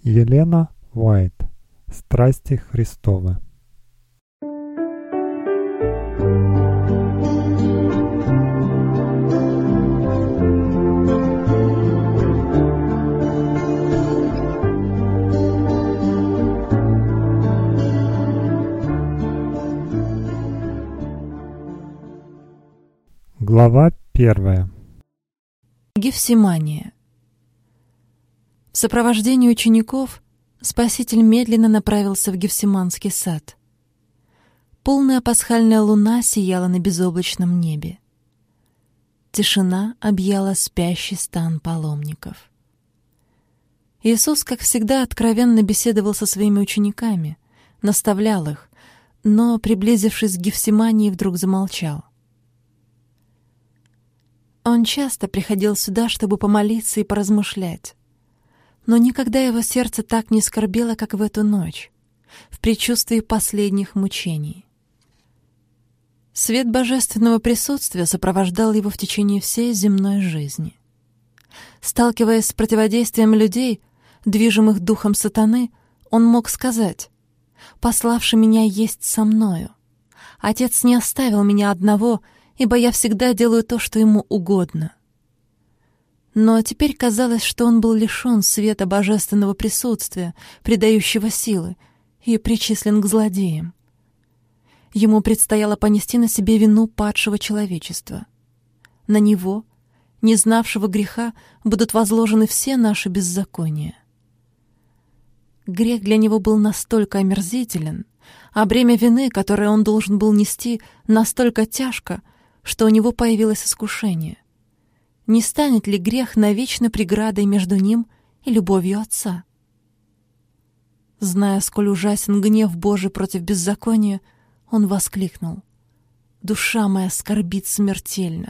Елена Уайт. Страсти Христовы. Глава 1. Гефсимания. В сопровождении учеников Спаситель медленно направился в Гефсиманский сад. Полная пасхальная луна сияла на безоблачном небе. Тишина объяла спящий стан паломников. Иисус, как всегда, откровенно беседовал со своими учениками, наставлял их, но, приблизившись к Гефсимании, вдруг замолчал. Он часто приходил сюда, чтобы помолиться и поразмышлять. Но никогда его сердце так не скорбело, как в эту ночь, в предчувствии последних мучений. Свет божественного присутствия сопровождал его в течение всей земной жизни. Сталкиваясь с противодействием людей, движимых духом сатаны, он мог сказать: «Пославший меня есть со мною. Отец не оставил меня одного, ибо я всегда делаю то, что ему угодно». Но теперь казалось, что он был лишен света божественного присутствия, придающего силы, и причислен к злодеям. Ему предстояло понести на себе вину падшего человечества. На него, не знавшего греха, будут возложены все наши беззакония. Грех для него был настолько омерзителен, а бремя вины, которое он должен был нести, настолько тяжко, что у него появилось искушение. Не станет ли грех навечно преградой между ним и любовью Отца? Зная, сколь ужасен гнев Божий против беззакония, он воскликнул: «Душа моя скорбит смертельно».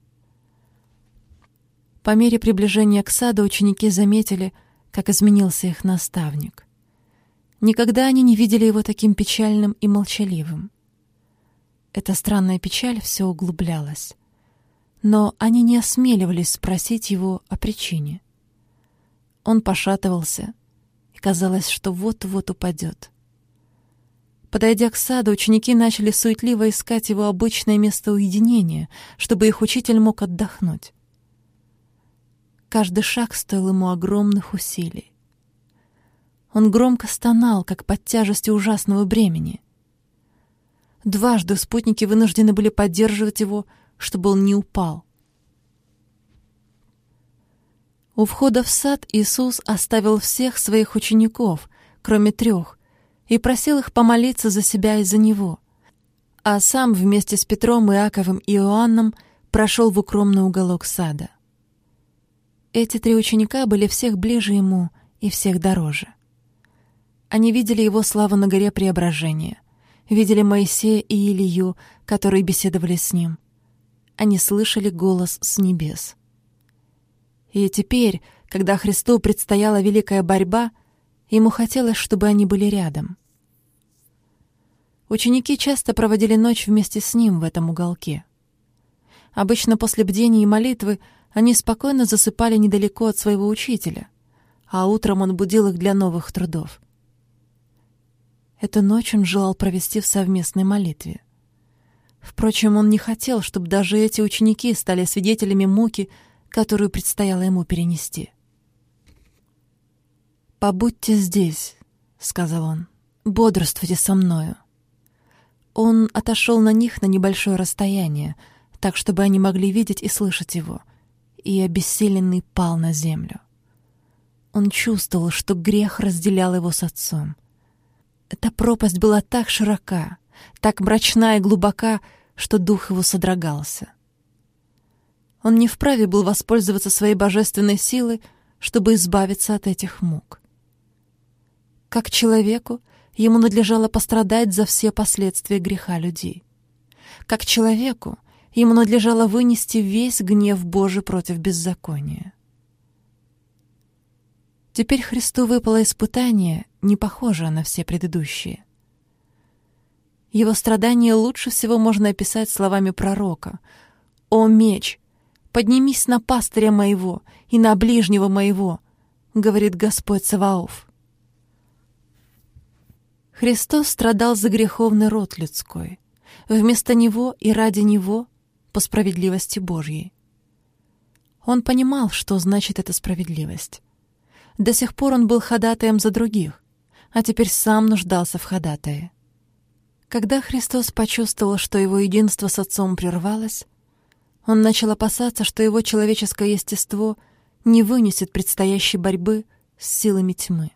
По мере приближения к саду ученики заметили, как изменился их наставник. Никогда они не видели его таким печальным и молчаливым. Эта странная печаль все углублялась. Но они не осмеливались спросить его о причине. Он пошатывался, и казалось, что вот-вот упадет. Подойдя к саду, ученики начали суетливо искать его обычное место уединения, чтобы их учитель мог отдохнуть. Каждый шаг стоил ему огромных усилий. Он громко стонал, как под тяжестью ужасного бремени. Дважды спутники вынуждены были поддерживать его, чтобы он не упал. У входа в сад Иисус оставил всех своих учеников, кроме 3, и просил их помолиться за себя и за Него, а сам вместе с Петром, Иаковом и Иоанном прошел в укромный уголок сада. Эти 3 ученика были всех ближе Ему и всех дороже. Они видели Его славу на горе Преображения, видели Моисея и Илию, которые беседовали с Ним. Они слышали голос с небес. И теперь, когда Христу предстояла великая борьба, Ему хотелось, чтобы они были рядом. Ученики часто проводили ночь вместе с Ним в этом уголке. Обычно после бдения и молитвы они спокойно засыпали недалеко от своего учителя, а утром он будил их для новых трудов. Эту ночь он желал провести в совместной молитве. Впрочем, он не хотел, чтобы даже эти ученики стали свидетелями муки, которую предстояло ему перенести. «Побудьте здесь», — сказал он, — «бодрствуйте со мною». Он отошел на них на небольшое расстояние, так, чтобы они могли видеть и слышать его, и обессиленный пал на землю. Он чувствовал, что грех разделял его с Отцом. Эта пропасть была так широка, так мрачна и глубока, что дух его содрогался. Он не вправе был воспользоваться своей божественной силой, чтобы избавиться от этих мук. Как человеку, ему надлежало пострадать за все последствия греха людей. Как человеку, ему надлежало вынести весь гнев Божий против беззакония. Теперь Христу выпало испытание, не похожее на все предыдущие. Его страдания лучше всего можно описать словами пророка: «О меч, поднимись на пастыря моего и на ближнего моего, говорит Господь Саваоф». Христос страдал за греховный род людской, вместо него и ради него по справедливости Божьей. Он понимал, что значит эта справедливость. До сих пор он был ходатаем за других, а теперь сам нуждался в ходатае. Когда Христос почувствовал, что его единство с Отцом прервалось, он начал опасаться, что его человеческое естество не вынесет предстоящей борьбы с силами тьмы.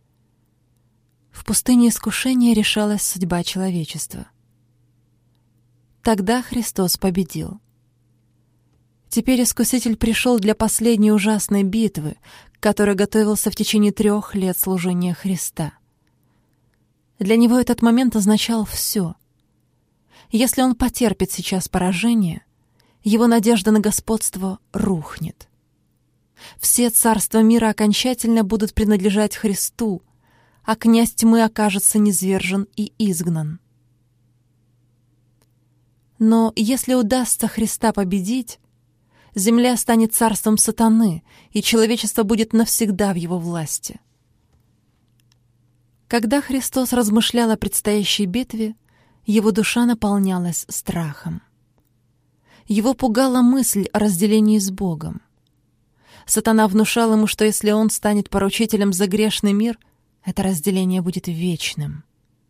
В пустыне искушения решалась судьба человечества. Тогда Христос победил. Теперь Искуситель пришел для последней ужасной битвы, к которой готовился в течение 3 лет служения Христа. Для него этот момент означал все. Если он потерпит сейчас поражение, его надежда на господство рухнет. Все царства мира окончательно будут принадлежать Христу, а князь тьмы окажется низвержен и изгнан. Но если удастся Христа победить, земля станет царством сатаны, и человечество будет навсегда в его власти. Когда Христос размышлял о предстоящей битве, его душа наполнялась страхом. Его пугала мысль о разделении с Богом. Сатана внушал ему, что если он станет поручителем за грешный мир, это разделение будет вечным.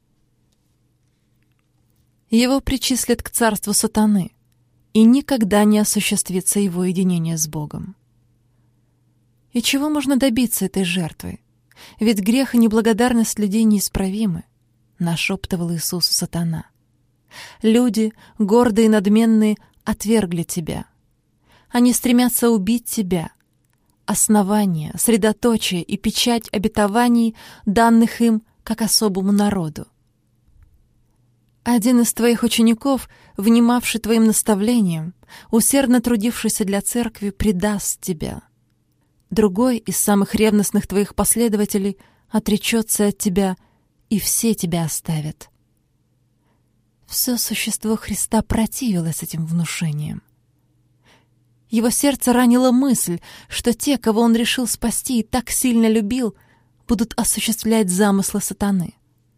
Его причислят к царству сатаны, и никогда не осуществится его единение с Богом. И чего можно добиться этой жертвой? Ведь грех и неблагодарность людей неисправимы, нашептывал Иисусу сатана. Люди, гордые и надменные, отвергли тебя. Они стремятся убить тебя. Основание, средоточие и печать обетований, данных им как особому народу. Один из твоих учеников, внимавший твоим наставлениям, усердно трудившийся для церкви, предаст тебя. Другой из самых ревностных твоих последователей отречется от тебя, и все тебя оставят. Все существо Христа противилось этим внушениям. Его сердце ранила мысль, что те, кого он решил спасти и так сильно любил, будут осуществлять замыслы сатаны.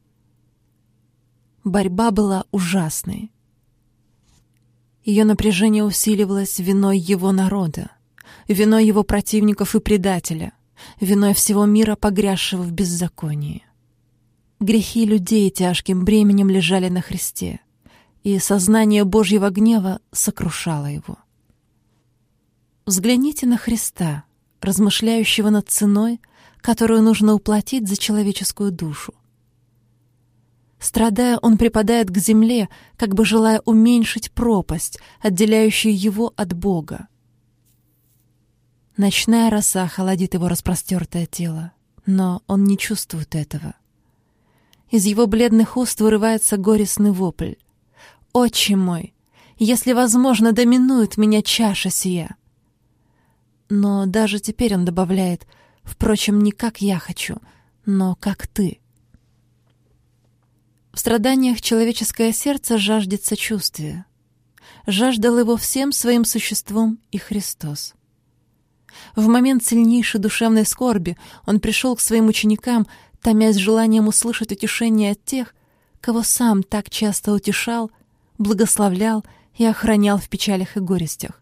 Борьба была ужасной. Ее напряжение усиливалось виной его народа, виной его противников и предателя, виной всего мира, погрязшего в беззаконии. Грехи людей тяжким бременем лежали на Христе, и сознание Божьего гнева сокрушало его. Взгляните на Христа, размышляющего над ценой, которую нужно уплатить за человеческую душу. Страдая, он припадает к земле, как бы желая уменьшить пропасть, отделяющую его от Бога. Ночная роса холодит его распростертое тело, но он не чувствует этого. Из его бледных уст вырывается горестный вопль. «Отче мой, если возможно, доминует меня чаша сия!» Но даже теперь он добавляет: «Впрочем, не как я хочу, но как ты». В страданиях человеческое сердце жаждет сочувствия. Жаждал его всем своим существом и Христос. В момент сильнейшей душевной скорби он пришел к своим ученикам, томясь желанием услышать утешение от тех, кого сам так часто утешал, благословлял и охранял в печалях и горестях.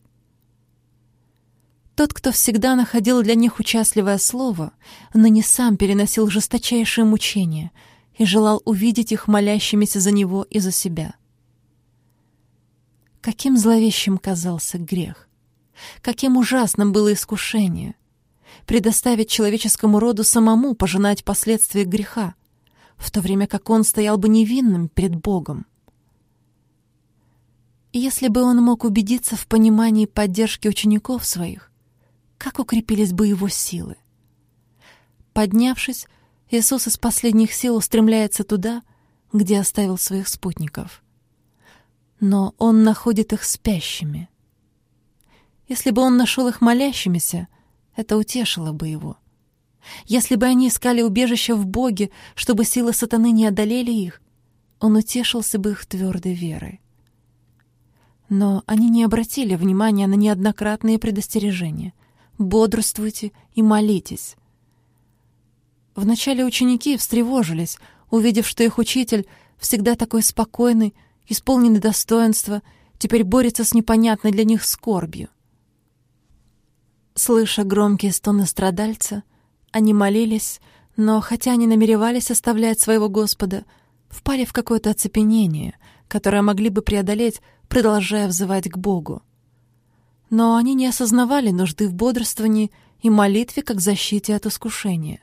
Тот, кто всегда находил для них участливое слово, ныне сам переносил жесточайшие мучения и желал увидеть их молящимися за него и за себя. Каким зловещим казался грех! Каким ужасным было искушение! Предоставить человеческому роду самому пожинать последствия греха, в то время как он стоял бы невинным перед Богом. И если бы он мог убедиться в понимании и поддержке учеников своих, как укрепились бы его силы! Поднявшись, Иисус из последних сил устремляется туда, где оставил своих спутников. Но он находит их спящими. Если бы он нашел их молящимися, это утешило бы его. Если бы они искали убежище в Боге, чтобы силы сатаны не одолели их, он утешился бы их твердой верой. Но они не обратили внимания на неоднократные предостережения: «Бодрствуйте и молитесь». Вначале ученики встревожились, увидев, что их учитель, всегда такой спокойный, исполненный достоинства, теперь борется с непонятной для них скорбью. Слыша громкие стоны страдальца, они молились, но хотя они намеревались оставлять своего Господа, впали в какое-то оцепенение, которое могли бы преодолеть, продолжая взывать к Богу. Но они не осознавали нужды в бодрствовании и молитве как защите от искушения.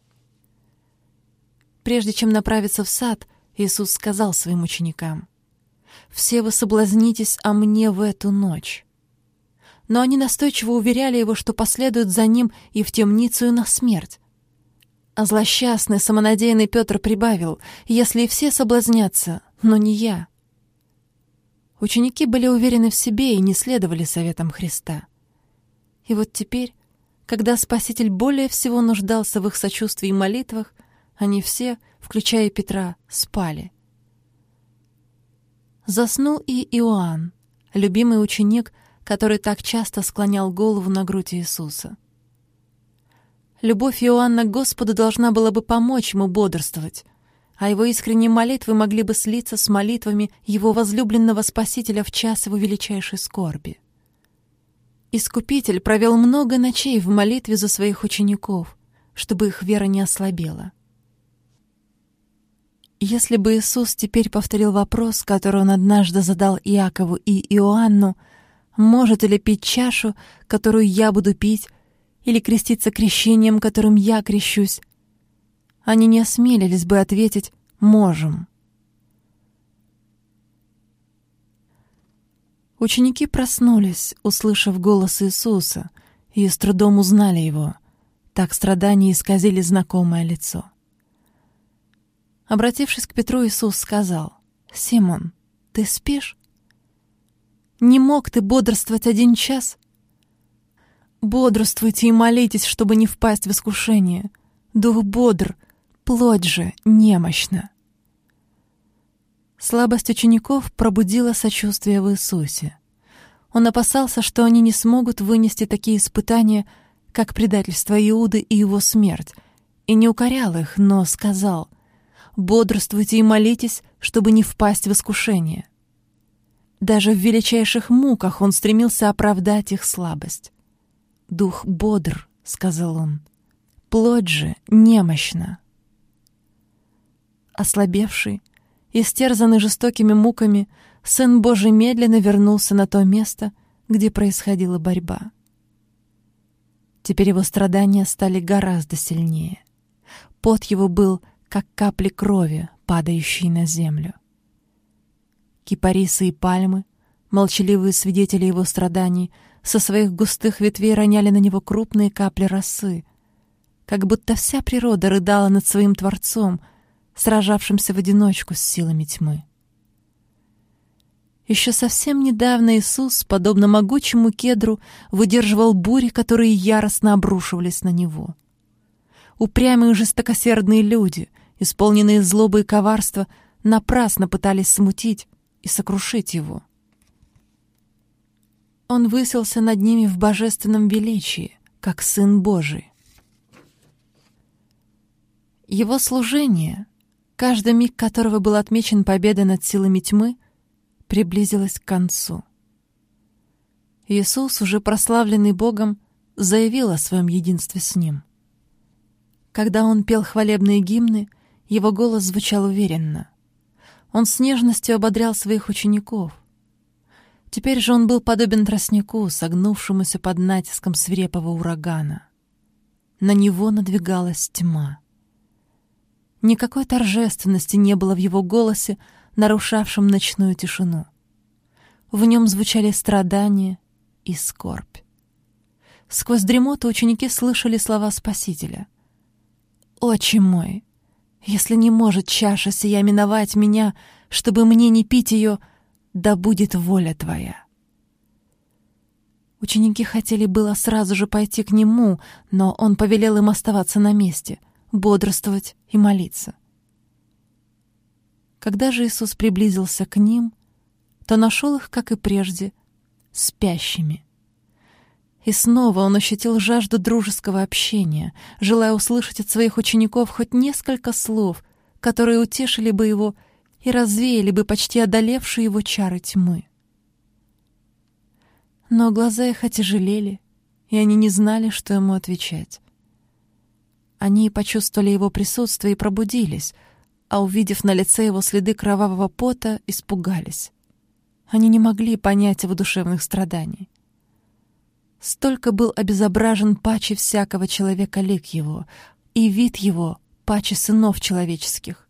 Прежде чем направиться в сад, Иисус сказал своим ученикам: «Все вы соблазнитесь о мне в эту ночь». Но они настойчиво уверяли его, что последуют за ним и в темницу, и на смерть. А злосчастный, самонадеянный Петр прибавил: «Если и все соблазнятся, но не я». Ученики были уверены в себе и не следовали советам Христа. И вот теперь, когда Спаситель более всего нуждался в их сочувствии и молитвах, они все, включая Петра, спали. Заснул и Иоанн, любимый ученик, который так часто склонял голову на грудь Иисуса. Любовь Иоанна к Господу должна была бы помочь ему бодрствовать, а его искренние молитвы могли бы слиться с молитвами его возлюбленного Спасителя в час его величайшей скорби. Искупитель провел много ночей в молитве за своих учеников, чтобы их вера не ослабела. Если бы Иисус теперь повторил вопрос, который он однажды задал Иакову и Иоанну: «Можете ли пить чашу, которую я буду пить, или креститься крещением, которым я крещусь?» Они не осмелились бы ответить: «Можем». Ученики проснулись, услышав голос Иисуса, и с трудом узнали его. Так страдания исказили знакомое лицо. Обратившись к Петру, Иисус сказал: «Симон, ты спишь? Не мог ты бодрствовать 1 час? Бодрствуйте и молитесь, чтобы не впасть в искушение. Дух бодр, плоть же немощна». Слабость учеников пробудила сочувствие в Иисусе. Он опасался, что они не смогут вынести такие испытания, как предательство Иуды и его смерть, и не укорял их, но сказал: «Бодрствуйте и молитесь, чтобы не впасть в искушение». Даже в величайших муках он стремился оправдать их слабость. «Дух бодр», — сказал он, — «плоть же немощна». Ослабевший, истерзанный жестокими муками, Сын Божий медленно вернулся на то место, где происходила борьба. Теперь его страдания стали гораздо сильнее. Пот его был, как капли крови, падающие на землю. Кипарисы и пальмы, молчаливые свидетели его страданий, со своих густых ветвей роняли на него крупные капли росы, как будто вся природа рыдала над своим Творцом, сражавшимся в одиночку с силами тьмы. Еще совсем недавно Иисус, подобно могучему кедру, выдерживал бури, которые яростно обрушивались на него. Упрямые и жестокосердные люди, исполненные злобы и коварства, напрасно пытались смутить и сокрушить его. Он высился над ними в божественном величии, как Сын Божий. Его служение, каждый миг которого был отмечен победой над силами тьмы, приблизилось к концу. Иисус, уже прославленный Богом, заявил о своем единстве с Ним. Когда Он пел хвалебные гимны, Его голос звучал уверенно. Он с нежностью ободрял своих учеников. Теперь же Он был подобен тростнику, согнувшемуся под натиском свирепого урагана. На него надвигалась тьма. Никакой торжественности не было в Его голосе, нарушавшем ночную тишину. В нем звучали страдания и скорбь. Сквозь дремоту ученики слышали слова Спасителя: «Отче мой, если не может чаша сия миновать меня, чтобы мне не пить ее, да будет воля Твоя». Ученики хотели было сразу же пойти к Нему, но Он повелел им оставаться на месте, бодрствовать и молиться. Когда же Иисус приблизился к ним, то нашел их, как и прежде, спящими. И снова Он ощутил жажду дружеского общения, желая услышать от своих учеников хоть несколько слов, которые утешили бы его и развеяли бы почти одолевшие его чары тьмы. Но глаза их отяжелели, и они не знали, что ему отвечать. Они почувствовали его присутствие и пробудились, а увидев на лице его следы кровавого пота, испугались. Они не могли понять его душевных страданий. Столько был обезображен паче всякого человека лик его, и вид его паче сынов человеческих.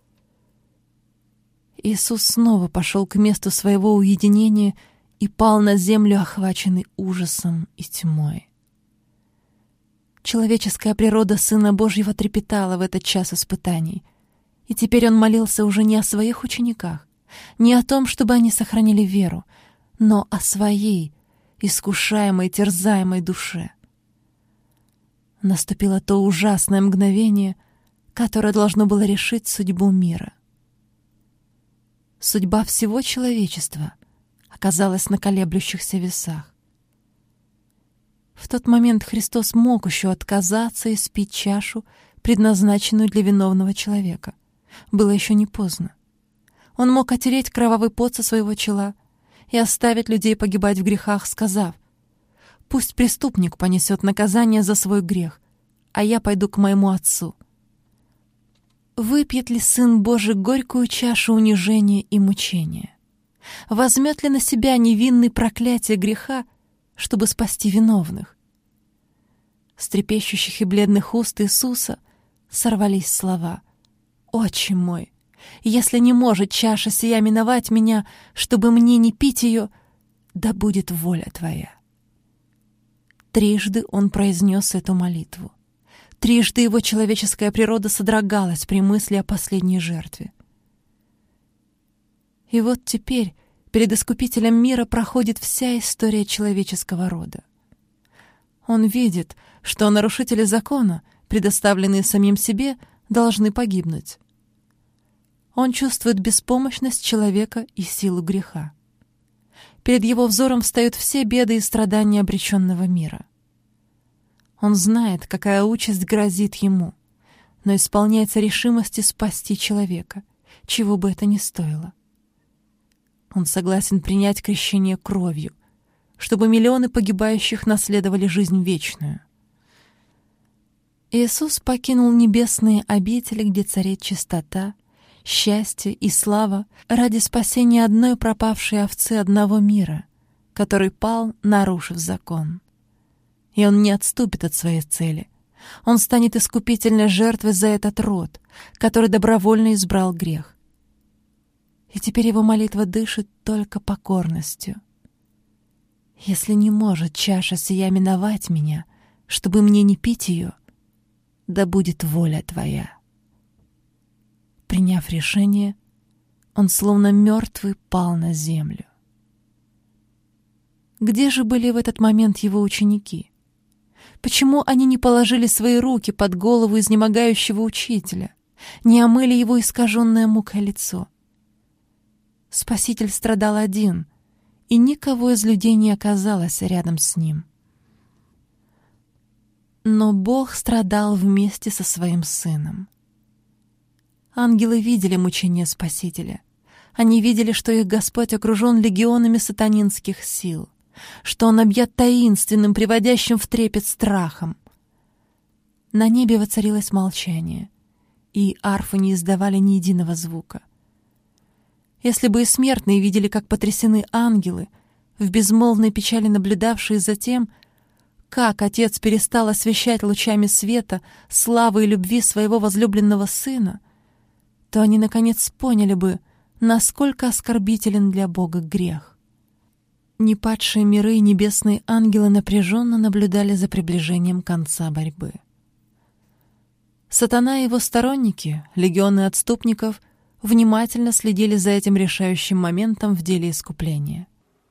Иисус снова пошел к месту своего уединения и пал на землю, охваченный ужасом и тьмой. Человеческая природа Сына Божьего трепетала в этот час испытаний, и теперь он молился уже не о своих учениках, не о том, чтобы они сохранили веру, но о своей, искушаемой, терзаемой душе. Наступило то ужасное мгновение, которое должно было решить судьбу мира. Судьба всего человечества оказалась на колеблющихся весах. В тот момент Христос мог еще отказаться и спить чашу, предназначенную для виновного человека. Было еще не поздно. Он мог отереть кровавый пот со своего чела и оставить людей погибать в грехах, сказав: «Пусть преступник понесет наказание за свой грех, а я пойду к моему Отцу». Выпьет ли Сын Божий горькую чашу унижения и мучения? Возьмет ли на себя невинный проклятие греха, чтобы спасти виновных? С трепещущих и бледных уст Иисуса сорвались слова: «Отче мой, если не может чаша сия миновать меня, чтобы мне не пить ее, да будет воля Твоя». Трижды он произнес эту молитву. Трижды его человеческая природа содрогалась при мысли о последней жертве. И вот теперь перед Искупителем мира проходит вся история человеческого рода. Он видит, что нарушители закона, предоставленные самим себе, должны погибнуть. Он чувствует беспомощность человека и силу греха. Перед его взором встают все беды и страдания обреченного мира. Он знает, какая участь грозит ему, но исполняется решимости спасти человека, чего бы это ни стоило. Он согласен принять крещение кровью, чтобы миллионы погибающих наследовали жизнь вечную. Иисус покинул небесные обители, где царит чистота, счастье и слава, ради спасения одной пропавшей овцы одного мира, который пал, нарушив закон. И он не отступит от своей цели. Он станет искупительной жертвой за этот род, который добровольно избрал грех. И теперь его молитва дышит только покорностью. «Если не может чаша сия миновать меня, чтобы мне не пить ее, да будет воля Твоя». Приняв решение, он словно мертвый пал на землю. Где же были в этот момент его ученики? Почему они не положили свои руки под голову изнемогающего учителя, не омыли его искаженное мукой лицо? Спаситель страдал один, и никого из людей не оказалось рядом с ним. Но Бог страдал вместе со своим Сыном. Ангелы видели мучения Спасителя. Они видели, что их Господь окружен легионами сатанинских сил, что Он объят таинственным, приводящим в трепет страхом. На небе воцарилось молчание, и арфы не издавали ни единого звука. Если бы и смертные видели, как потрясены ангелы, в безмолвной печали наблюдавшие за тем, как Отец перестал освещать лучами света славы и любви своего возлюбленного Сына, то они, наконец, поняли бы, насколько оскорбителен для Бога грех. Непадшие миры и небесные ангелы напряженно наблюдали за приближением конца борьбы. Сатана и его сторонники, легионы отступников, внимательно следили за этим решающим моментом в деле искупления.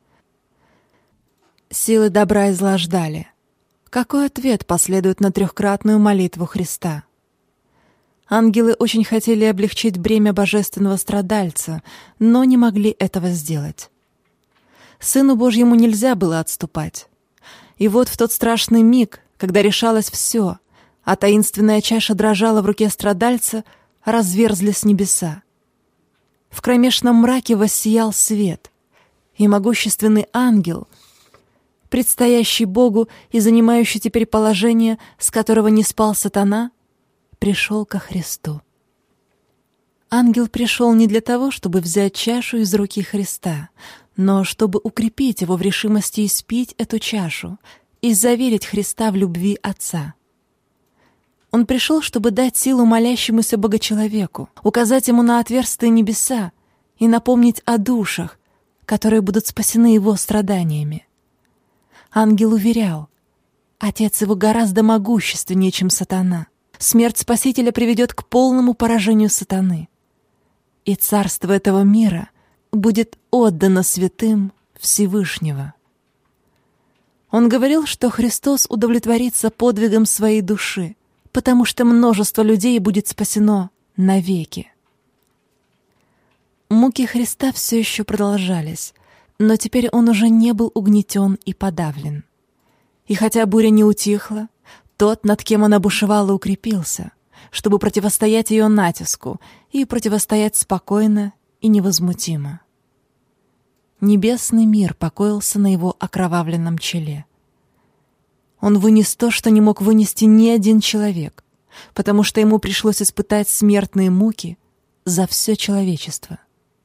Силы добра и зла ждали. Какой ответ последует на трехкратную молитву Христа? Ангелы очень хотели облегчить бремя божественного страдальца, но не могли этого сделать. Сыну Божьему нельзя было отступать. И вот в тот страшный миг, когда решалось все, а таинственная чаша дрожала в руке страдальца, разверзлись небеса. В кромешном мраке воссиял свет, и могущественный ангел, предстоящий Богу и занимающий теперь положение, с которого не спал сатана, пришел ко Христу. Ангел пришел не для того, чтобы взять чашу из руки Христа, но чтобы укрепить его в решимости испить эту чашу и заверить Христа в любви Отца. Он пришел, чтобы дать силу молящемуся Богочеловеку, указать ему на отверстые небеса и напомнить о душах, которые будут спасены его страданиями. Ангел уверял, Отец его гораздо могущественнее, чем сатана. Смерть Спасителя приведет к полному поражению сатаны, и царство этого мира будет отдано святым Всевышнего. Он говорил, что Христос удовлетворится подвигом своей души, потому что множество людей будет спасено навеки. Муки Христа все еще продолжались, но теперь он уже не был угнетен и подавлен. И хотя буря не утихла, тот, над кем она бушевала, укрепился, чтобы противостоять ее натиску и противостоять спокойно и невозмутимо. Небесный мир покоился на его окровавленном челе. Он вынес то, что не мог вынести ни один человек, потому что ему пришлось испытать смертные муки за все человечество.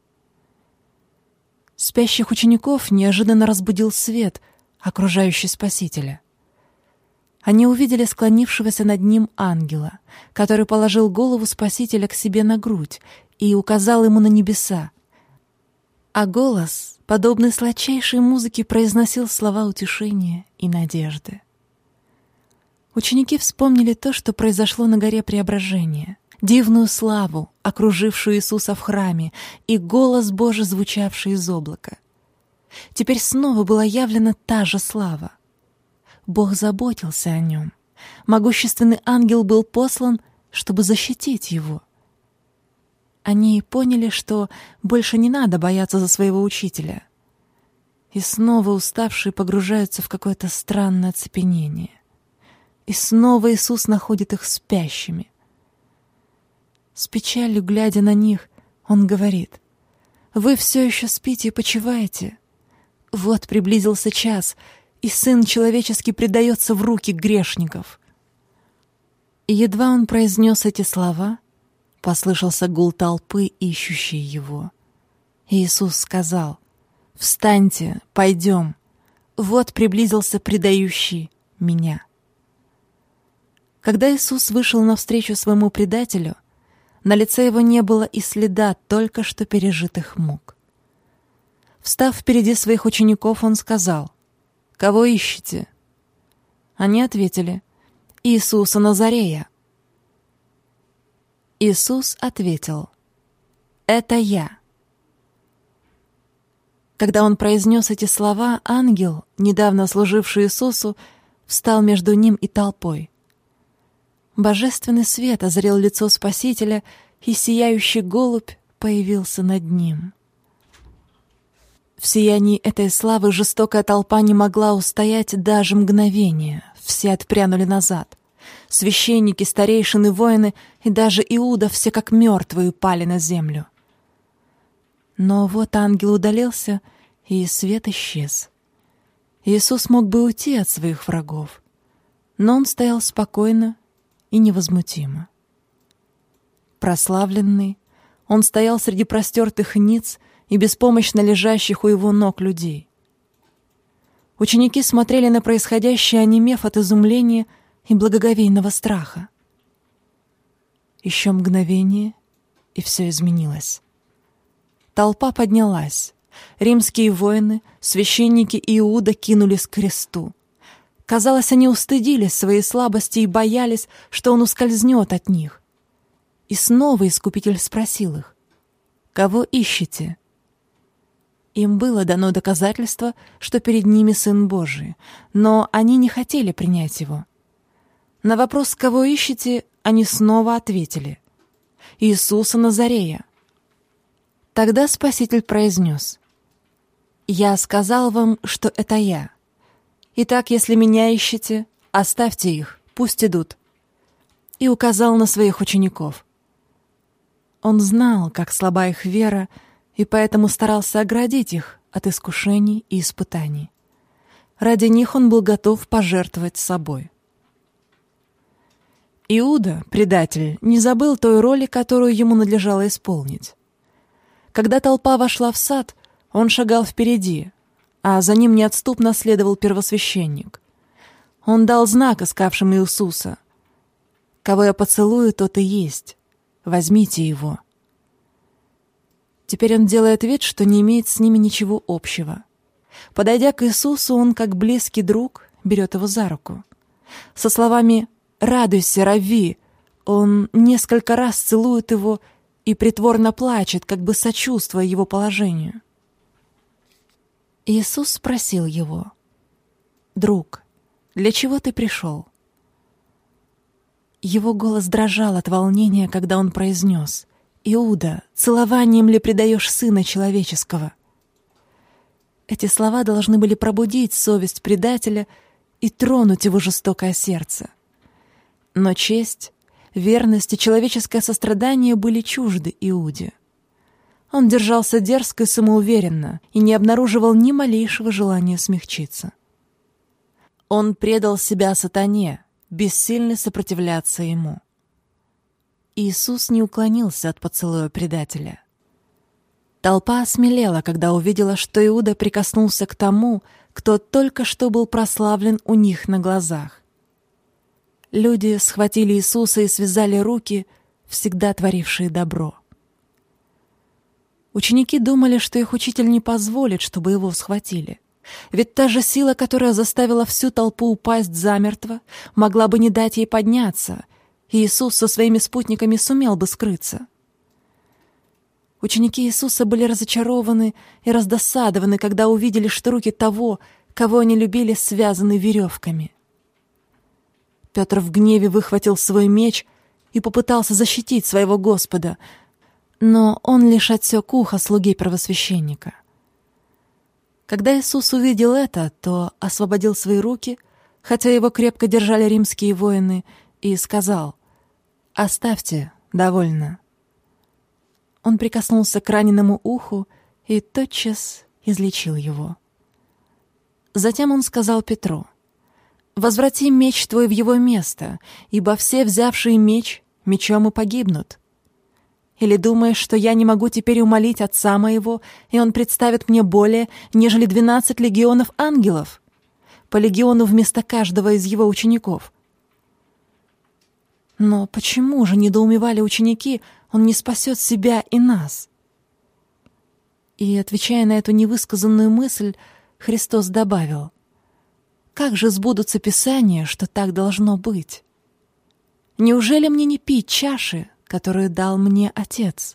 Спящих учеников неожиданно разбудил свет, окружающий Спасителя. Они увидели склонившегося над ним ангела, который положил голову Спасителя к себе на грудь и указал ему на небеса, а голос, подобный сладчайшей музыке, произносил слова утешения и надежды. Ученики вспомнили то, что произошло на горе Преображения, дивную славу, окружившую Иисуса в храме, и голос Божий, звучавший из облака. Теперь снова была явлена та же слава. Бог заботился о нем. Могущественный ангел был послан, чтобы защитить его. Они поняли, что больше не надо бояться за своего учителя. И снова уставшие погружаются в какое-то странное оцепенение. И снова Иисус находит их спящими. С печалью, глядя на них, Он говорит: «Вы все еще спите и почиваете? Вот приблизился час, и Сын Человеческий предается в руки грешников». И едва Он произнес эти слова, послышался гул толпы, ищущей Его. И Иисус сказал: «Встаньте, пойдем, вот приблизился предающий Меня». Когда Иисус вышел навстречу своему предателю, на лице его не было и следа только что пережитых мук. Встав впереди своих учеников, он сказал: «Кого ищете?» Они ответили: «Иисуса Назарея». Иисус ответил: «Это я». Когда он произнес эти слова, ангел, недавно служивший Иисусу, встал между ним и толпой. Божественный свет озарил лицо Спасителя, и сияющий голубь появился над ним. В сиянии этой славы жестокая толпа не могла устоять даже мгновение. Все отпрянули назад. Священники, старейшины, воины и даже Иуда все как мертвые упали на землю. Но вот ангел удалился, и свет исчез. Иисус мог бы уйти от своих врагов, но он стоял спокойно и невозмутимо. Прославленный, он стоял среди простертых ниц и беспомощно лежащих у его ног людей. Ученики смотрели на происходящее, онемев от изумления и благоговейного страха. Еще мгновение, и все изменилось. Толпа поднялась. Римские воины, священники Иуда кинулись к кресту. Казалось, они устыдились своей слабости и боялись, что он ускользнет от них. И снова Искупитель спросил их: «Кого ищете?» Им было дано доказательство, что перед ними Сын Божий, но они не хотели принять его. На вопрос «Кого ищете?» они снова ответили: «Иисуса Назарея». Тогда Спаситель произнес: «Я сказал вам, что это я. Итак, если меня ищете, оставьте их, пусть идут». И указал на своих учеников. Он знал, как слаба их вера, и поэтому старался оградить их от искушений и испытаний. Ради них он был готов пожертвовать собой. Иуда, предатель, не забыл той роли, которую ему надлежало исполнить. Когда толпа вошла в сад, он шагал впереди, а за ним неотступно следовал первосвященник. Он дал знак искавшим Иисуса: «Кого я поцелую, тот и есть. Возьмите его». Теперь он делает вид, что не имеет с ними ничего общего. Подойдя к Иисусу, он, как близкий друг, берет его за руку. Со словами «Радуйся, Равви!» он несколько раз целует его и притворно плачет, как бы сочувствуя его положению. Иисус спросил его: «Друг, для чего ты пришел?» Его голос дрожал от волнения, когда он произнес: «Иуда, целованием ли предаешь Сына Человеческого?» Эти слова должны были пробудить совесть предателя и тронуть его жестокое сердце. Но честь, верность и человеческое сострадание были чужды Иуде. Он держался дерзко и самоуверенно и не обнаруживал ни малейшего желания смягчиться. Он предал себя сатане, бессильный сопротивляться ему. Иисус не уклонился от поцелуя предателя. Толпа осмелела, когда увидела, что Иуда прикоснулся к тому, кто только что был прославлен у них на глазах. Люди схватили Иисуса и связали руки, всегда творившие добро. Ученики думали, что их учитель не позволит, чтобы его схватили. Ведь та же сила, которая заставила всю толпу упасть замертво, могла бы не дать ей подняться, и Иисус со своими спутниками сумел бы скрыться. Ученики Иисуса были разочарованы и раздосадованы, когда увидели, что руки того, кого они любили, связаны веревками. Петр в гневе выхватил свой меч и попытался защитить своего Господа, но он лишь отсек ухо слуге первосвященника. Когда Иисус увидел это, то освободил свои руки, хотя его крепко держали римские воины, и сказал: «Оставьте, довольно». Он прикоснулся к раненому уху и тотчас излечил его. Затем он сказал Петру: «Возврати меч твой в его место, ибо все, взявшие меч, мечом и погибнут. Или думаешь, что я не могу теперь умолить Отца моего, и он представит мне более, нежели 12 легионов ангелов, по легиону вместо каждого из его учеников?» Но почему же, недоумевали ученики, он не спасет себя и нас? И, отвечая на эту невысказанную мысль, Христос добавил: «Как же сбудутся Писания, что так должно быть? Неужели мне не пить чаши, которую дал мне Отец?»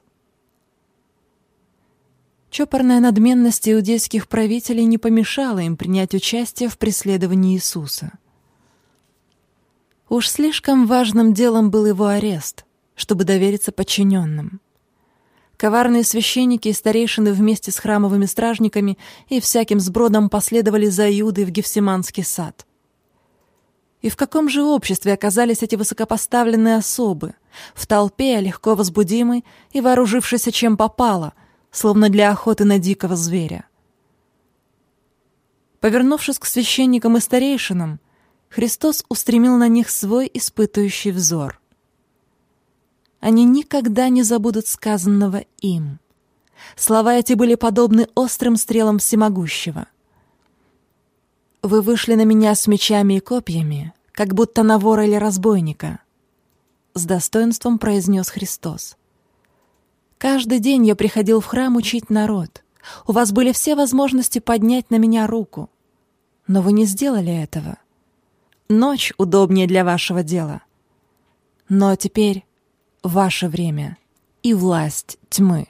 Чопорная надменность иудейских правителей не помешала им принять участие в преследовании Иисуса. Уж слишком важным делом был его арест, чтобы довериться подчиненным. Коварные священники и старейшины вместе с храмовыми стражниками и всяким сбродом последовали за Иудой в Гефсиманский сад. И в каком же обществе оказались эти высокопоставленные особы? В толпе, легко возбудимой и вооружившейся чем попало, словно для охоты на дикого зверя. Повернувшись к священникам и старейшинам, Христос устремил на них свой испытующий взор. Они никогда не забудут сказанного им. Слова эти были подобны острым стрелам всемогущего. «Вы вышли на меня с мечами и копьями, как будто на вора или разбойника», — с достоинством произнес Христос. «Каждый день я приходил в храм учить народ. У вас были все возможности поднять на меня руку, но вы не сделали этого. Ночь удобнее для вашего дела. Но теперь ваше время и власть тьмы».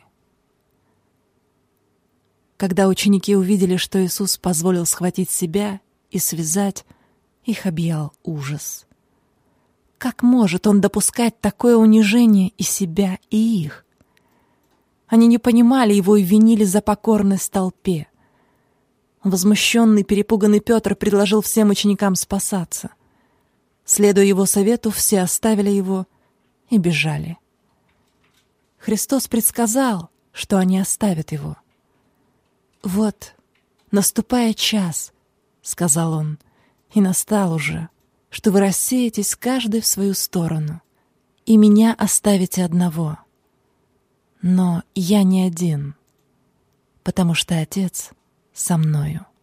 Когда ученики увидели, что Иисус позволил схватить себя и связать, их объял ужас. Как может он допускать такое унижение и себя, и их? Они не понимали его и винили за покорность толпе. Возмущенный, перепуганный Петр предложил всем ученикам спасаться. Следуя его совету, все оставили его и бежали. Христос предсказал, что они оставят Его. «Вот, наступает час, — сказал Он, — и настал уже, что вы рассеетесь каждый в свою сторону, и Меня оставите одного. Но Я не один, потому что Отец со Мною».